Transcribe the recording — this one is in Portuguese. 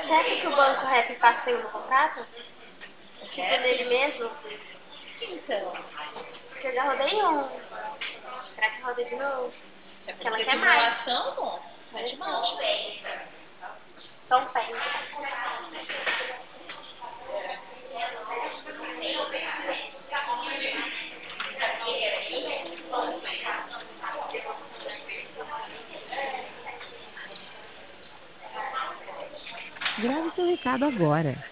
Você acha que o Banco Rap passou no contrato? Tipo, nele mesmo? Então, Porque eu já rodei um. Será que roda de novo? se é Porque ela pra quer mais. simulação, bom, mete marcha. Tom Pé. Grave seu recado agora.